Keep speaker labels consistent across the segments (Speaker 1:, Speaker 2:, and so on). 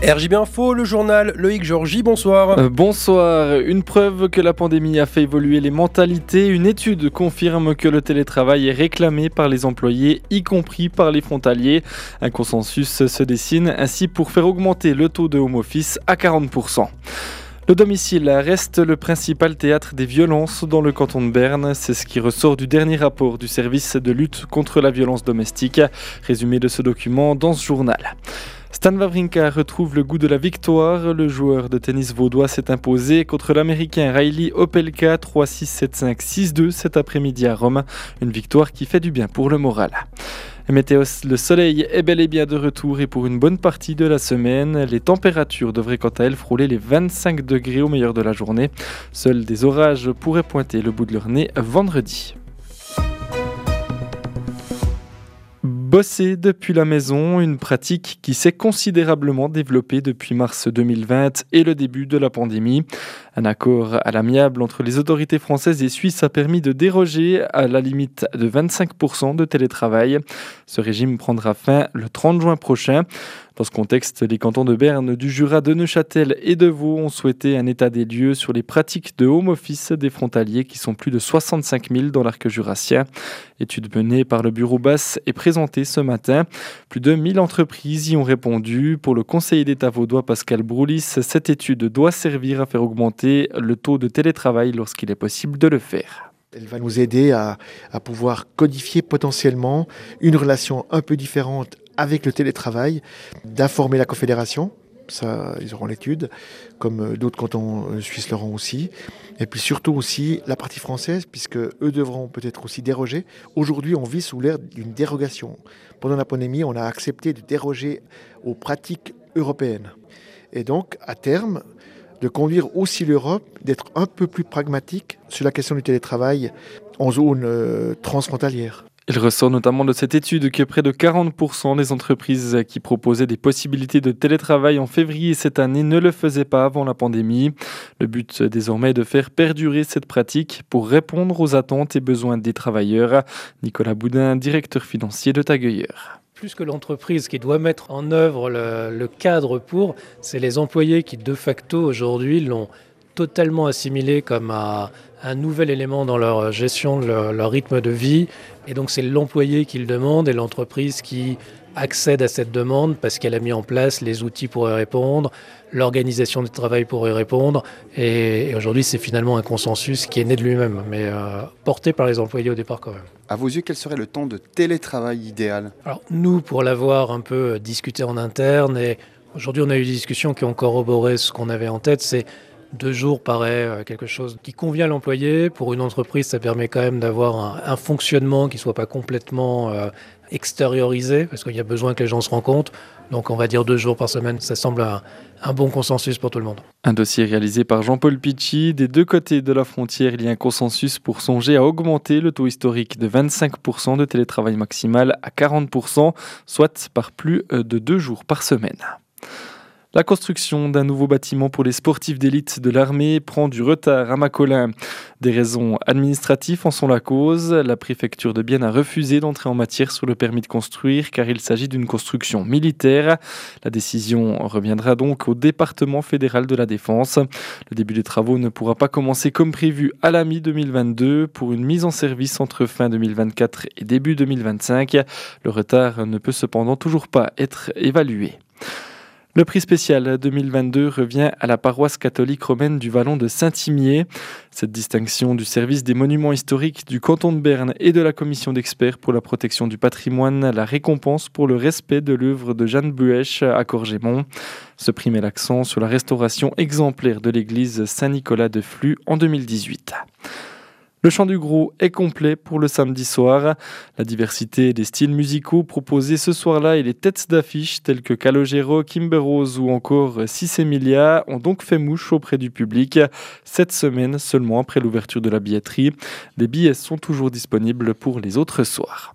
Speaker 1: RJB Info, le journal, Loïc Georgie, bonsoir.
Speaker 2: Bonsoir. Une preuve que la pandémie a fait évoluer les mentalités. Une étude confirme que le télétravail est réclamé par les employés, y compris par les frontaliers. Un consensus se dessine ainsi pour faire augmenter le taux de home office à 40%. Le domicile reste le principal théâtre des violences dans le canton de Berne. C'est ce qui ressort du dernier rapport du service de lutte contre la violence domestique. Résumé de ce document dans ce journal. Stan Wawrinka retrouve le goût de la victoire. Le joueur de tennis vaudois s'est imposé contre l'américain Riley Opelka 3-6, 7-5, 6-2 cet après-midi à Rome. Une victoire qui fait du bien pour le moral. Météo, le soleil est bel et bien de retour et pour une bonne partie de la semaine. Les températures devraient quant à elles frôler les 25 degrés au meilleur de la journée. Seuls des orages pourraient pointer le bout de leur nez vendredi. Bosser depuis la maison, une pratique qui s'est considérablement développée depuis mars 2020 et le début de la pandémie. Un accord à l'amiable entre les autorités françaises et suisses a permis de déroger à la limite de 25% de télétravail. Ce régime prendra fin le 30 juin prochain. Dans ce contexte, les cantons de Berne, du Jura, de Neuchâtel et de Vaud ont souhaité un état des lieux sur les pratiques de home office des frontaliers qui sont plus de 65 000 dans l'arc jurassien. Étude menée par le bureau Basse et présentée ce matin. Plus de 1000 entreprises y ont répondu. Pour le conseiller d'État vaudois Pascal Broulis, cette étude doit servir à faire augmenter le taux de télétravail lorsqu'il est possible de le faire.
Speaker 3: Elle va nous aider à pouvoir codifier potentiellement une relation un peu différente avec le télétravail, d'informer la Confédération, ça ils auront l'étude, comme d'autres cantons suisses l'auront aussi, et puis surtout aussi la partie française, puisque eux devront peut-être aussi déroger. Aujourd'hui, on vit sous l'ère d'une dérogation. Pendant la pandémie, on a accepté de déroger aux pratiques européennes. Et donc, à terme, de conduire aussi l'Europe, d'être un peu plus pragmatique sur la question du télétravail en zone transfrontalière.
Speaker 2: Il ressort notamment de cette étude que près de 40% des entreprises qui proposaient des possibilités de télétravail en février cette année ne le faisaient pas avant la pandémie. Le but désormais est de faire perdurer cette pratique pour répondre aux attentes et besoins des travailleurs. Nicolas Boudin, directeur financier de Tagueilleur.
Speaker 4: Plus que l'entreprise qui doit mettre en œuvre le cadre pour, c'est les employés qui de facto aujourd'hui l'ont totalement assimilé comme un nouvel élément dans leur gestion, leur rythme de vie. Et donc c'est l'employé qui le demande et l'entreprise qui accède à cette demande parce qu'elle a mis en place les outils pour y répondre, l'organisation du travail pour y répondre. Et aujourd'hui, c'est finalement un consensus qui est né de lui-même, mais porté par les employés au départ quand même.
Speaker 5: À vos yeux, quel serait le temps de télétravail idéal ?
Speaker 4: Alors nous, pour l'avoir un peu discuté en interne, et aujourd'hui on a eu des discussions qui ont corroboré ce qu'on avait en tête, c'est 2 jours paraît quelque chose qui convient à l'employé. Pour une entreprise, ça permet quand même d'avoir un fonctionnement qui ne soit pas complètement extériorisé, parce qu'il y a besoin que les gens se rencontrent. Donc on va dire 2 jours par semaine, ça semble un bon consensus pour tout le monde.
Speaker 2: Un dossier réalisé par Jean-Paul Pichy. Des deux côtés de la frontière, il y a un consensus pour songer à augmenter le taux historique de 25% de télétravail maximal à 40%, soit par plus de 2 jours par semaine. La construction d'un nouveau bâtiment pour les sportifs d'élite de l'armée prend du retard à Macolin. Des raisons administratives en sont la cause. La préfecture de Bienne a refusé d'entrer en matière sur le permis de construire car il s'agit d'une construction militaire. La décision reviendra donc au département fédéral de la Défense. Le début des travaux ne pourra pas commencer comme prévu à la mi-2022 pour une mise en service entre fin 2024 et début 2025. Le retard ne peut cependant toujours pas être évalué. Le prix spécial 2022 revient à la paroisse catholique romaine du Vallon de Saint-Imier. Cette distinction du service des monuments historiques du canton de Berne et de la commission d'experts pour la protection du patrimoine la récompense pour le respect de l'œuvre de Jeanne Buèche à Corgémont. Ce prix met l'accent sur la restauration exemplaire de l'église Saint-Nicolas de Flux en 2018. Le chant du Gros est complet pour le samedi soir. La diversité des styles musicaux proposés ce soir-là et les têtes d'affiche telles que Calogero, Kimber Rose ou encore Sis Emilia ont donc fait mouche auprès du public. Cette semaine seulement après l'ouverture de la billetterie. Des billets sont toujours disponibles pour les autres soirs.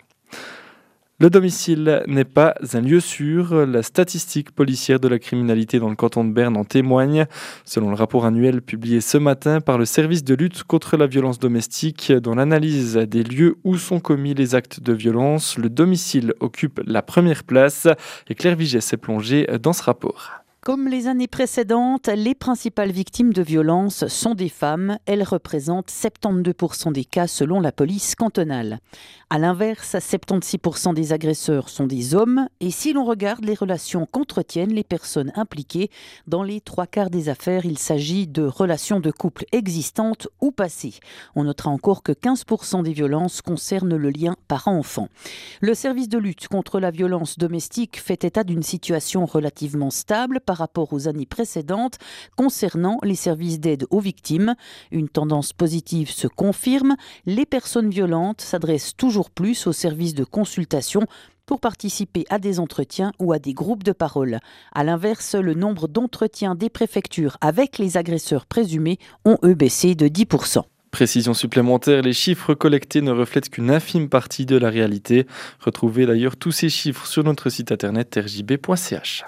Speaker 2: Le domicile n'est pas un lieu sûr. La statistique policière de la criminalité dans le canton de Berne en témoigne. Selon le rapport annuel publié ce matin par le service de lutte contre la violence domestique, dans l'analyse des lieux où sont commis les actes de violence, le domicile occupe la première place. Et Claire Vigès s'est plongée dans ce rapport.
Speaker 6: Comme les années précédentes, les principales victimes de violences sont des femmes. Elles représentent 72% des cas selon la police cantonale. À l'inverse, 76% des agresseurs sont des hommes. Et si l'on regarde les relations qu'entretiennent les personnes impliquées, dans les 3/4 des affaires, il s'agit de relations de couple existantes ou passées. On notera encore que 15% des violences concernent le lien parent-enfant. Le service de lutte contre la violence domestique fait état d'une situation relativement stable par rapport aux années précédentes concernant les services d'aide aux victimes. Une tendance positive se confirme. Les personnes violentes s'adressent toujours plus aux services de consultation pour participer à des entretiens ou à des groupes de parole. À l'inverse, le nombre d'entretiens des préfectures avec les agresseurs présumés ont baissé de 10%.
Speaker 2: Précision supplémentaire, les chiffres collectés ne reflètent qu'une infime partie de la réalité. Retrouvez d'ailleurs tous ces chiffres sur notre site internet rjb.ch.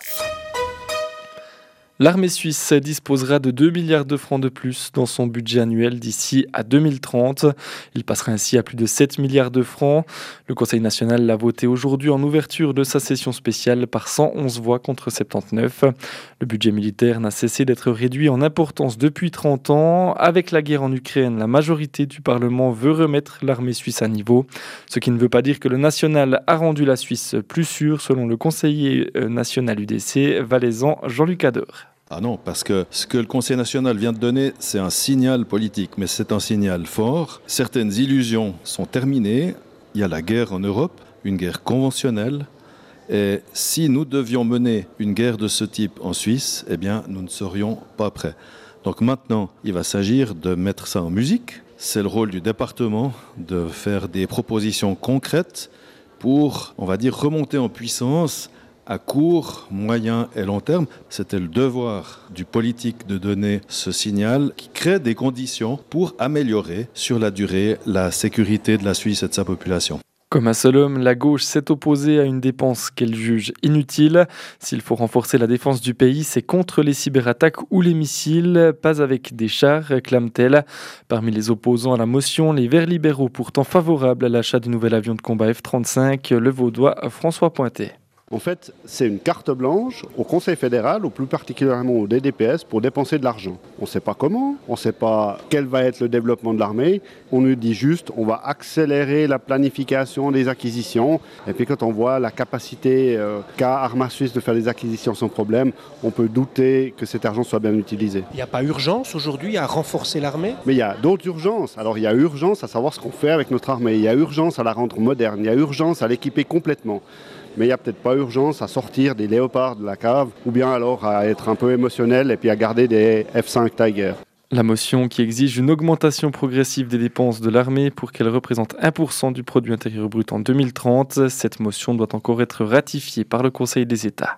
Speaker 2: L'armée suisse disposera de 2 milliards de francs de plus dans son budget annuel d'ici à 2030. Il passera ainsi à plus de 7 milliards de francs. Le Conseil national l'a voté aujourd'hui en ouverture de sa session spéciale par 111 voix contre 79. Le budget militaire n'a cessé d'être réduit en importance depuis 30 ans. Avec la guerre en Ukraine, la majorité du Parlement veut remettre l'armée suisse à niveau. Ce qui ne veut pas dire que le national a rendu la Suisse plus sûre, selon le conseiller national UDC valaisan Jean-Luc Ador.
Speaker 7: Ah non, parce que ce que le Conseil national vient de donner, c'est un signal politique, mais c'est un signal fort. Certaines illusions sont terminées. Il y a la guerre en Europe, une guerre conventionnelle. Et si nous devions mener une guerre de ce type en Suisse, eh bien, nous ne serions pas prêts. Donc maintenant, il va s'agir de mettre ça en musique. C'est le rôle du département de faire des propositions concrètes pour, on va dire, remonter en puissance à court, moyen et long terme. C'était le devoir du politique de donner ce signal qui crée des conditions pour améliorer sur la durée la sécurité de la Suisse et de sa population.
Speaker 2: Comme un seul homme, la gauche s'est opposée à une dépense qu'elle juge inutile. S'il faut renforcer la défense du pays, c'est contre les cyberattaques ou les missiles, pas avec des chars, clame-t-elle. Parmi les opposants à la motion, les Verts libéraux, pourtant favorables à l'achat du nouvel avion de combat F-35, le Vaudois François Pointet.
Speaker 8: En fait, c'est une carte blanche au Conseil fédéral, ou plus particulièrement au DDPS, pour dépenser de l'argent. On ne sait pas comment, on ne sait pas quel va être le développement de l'armée. On nous dit juste on va accélérer la planification des acquisitions. Et puis quand on voit la capacité qu'a Arma Suisse de faire des acquisitions sans problème, on peut douter que cet argent soit bien utilisé.
Speaker 1: Il n'y a pas urgence aujourd'hui à renforcer l'armée ?
Speaker 8: Mais il y a d'autres urgences. Alors il y a urgence à savoir ce qu'on fait avec notre armée. Il y a urgence à la rendre moderne. Il y a urgence à l'équiper complètement. Mais il n'y a peut-être pas urgence à sortir des léopards de la cave ou bien alors à être un peu émotionnel et puis à garder des F-5 Tiger.
Speaker 2: La motion qui exige une augmentation progressive des dépenses de l'armée pour qu'elle représente 1% du produit intérieur brut en 2030. Cette motion doit encore être ratifiée par le Conseil des États.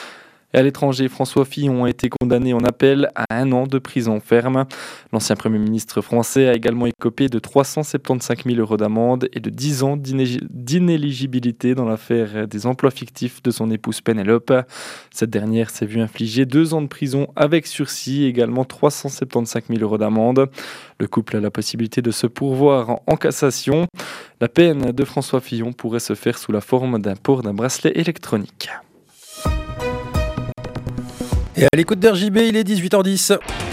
Speaker 2: Et à l'étranger, François Fillon a été condamné en appel à 1 an de prison ferme. L'ancien Premier ministre français a également écopé de 375 000 € d'amende et de 10 ans d'inéligibilité dans l'affaire des emplois fictifs de son épouse Pénélope. Cette dernière s'est vue infliger 2 ans de prison avec sursis et également 375 000 € d'amende. Le couple a la possibilité de se pourvoir en cassation. La peine de François Fillon pourrait se faire sous la forme d'un port d'un bracelet électronique.
Speaker 1: Et à l'écoute d'RJB, il est 18h10.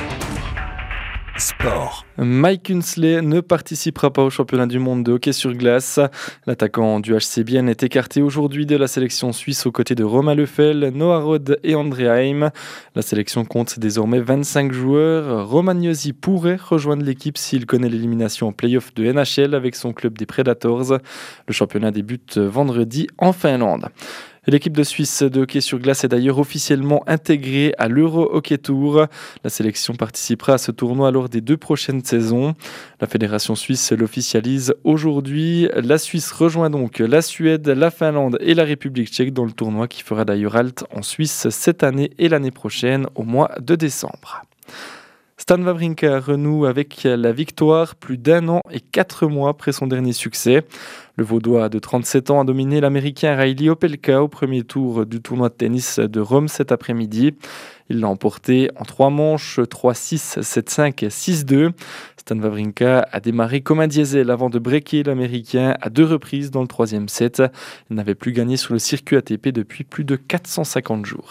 Speaker 2: Sport. Mike Hunsley ne participera pas au championnat du monde de hockey sur glace. L'attaquant du HC Bienne est écarté aujourd'hui de la sélection suisse aux côtés de Romain Lefel, Noah Rod et André Heim. La sélection compte désormais 25 joueurs. Romagnosi pourrait rejoindre l'équipe s'il connaît l'élimination en play-off de NHL avec son club des Predators. Le championnat débute vendredi en Finlande. L'équipe de Suisse de hockey sur glace est d'ailleurs officiellement intégrée à l'Euro Hockey Tour. La sélection participera à ce tournoi lors des 2 prochaines saisons. La fédération suisse l'officialise aujourd'hui. La Suisse rejoint donc la Suède, la Finlande et la République tchèque dans le tournoi qui fera d'ailleurs halte en Suisse cette année et l'année prochaine au mois de décembre. Stan Wawrinka renoue avec la victoire plus d'1 an et 4 mois après son dernier succès. Le Vaudois de 37 ans a dominé l'Américain Riley Opelka au premier tour du tournoi de tennis de Rome cet après-midi. Il l'a emporté en 3 manches, 3-6, 7-5, 6-2. Stan Wawrinka a démarré comme un diesel avant de breaker l'Américain à 2 reprises dans le 3e set. Il n'avait plus gagné sur le circuit ATP depuis plus de 450 jours.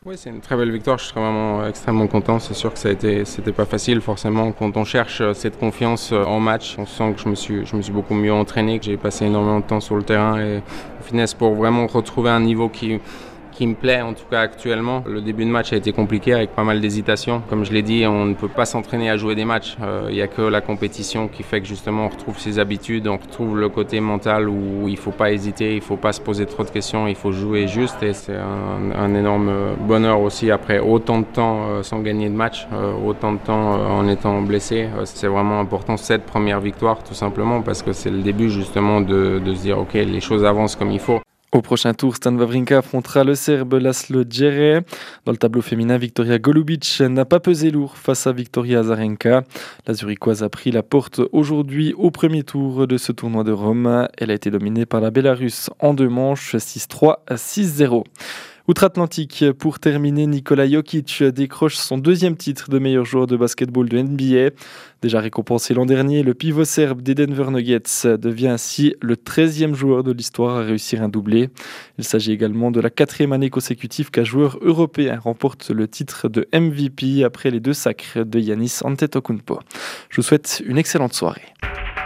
Speaker 9: Oui, c'est une très belle victoire, je suis vraiment extrêmement content. C'est sûr que c'était pas facile forcément. Quand on cherche cette confiance en match, on sent que je me suis beaucoup mieux entraîné, que j'ai passé énormément de temps sur le terrain et au final pour vraiment retrouver un niveau qui me plaît en tout cas actuellement. Le début de match a été compliqué avec pas mal d'hésitations. Comme je l'ai dit, on ne peut pas s'entraîner à jouer des matchs. Il n'y a que la compétition qui fait que justement on retrouve ses habitudes, on retrouve le côté mental où il ne faut pas hésiter, il ne faut pas se poser trop de questions, il faut jouer juste et c'est un énorme bonheur aussi après autant de temps sans gagner de match, autant de temps en étant blessé. C'est vraiment important cette première victoire tout simplement parce que c'est le début justement de se dire ok, les choses avancent comme il faut.
Speaker 2: Au prochain tour, Stan Wawrinka affrontera le Serbe Laszlo Djere. Dans le tableau féminin, Victoria Golubic n'a pas pesé lourd face à Victoria Azarenka. La Zurichoise a pris la porte aujourd'hui au premier tour de ce tournoi de Rome. Elle a été dominée par la Bélarusse en 2 manches, 6-3 à 6-0. Outre-Atlantique, pour terminer, Nikola Jokic décroche son 2e titre de meilleur joueur de basketball de NBA. Déjà récompensé l'an dernier, le pivot serbe des Denver Nuggets devient ainsi le 13e joueur de l'histoire à réussir un doublé. Il s'agit également de la 4e année consécutive qu'un joueur européen remporte le titre de MVP après les 2 sacres de Giannis Antetokounmpo. Je vous souhaite une excellente soirée.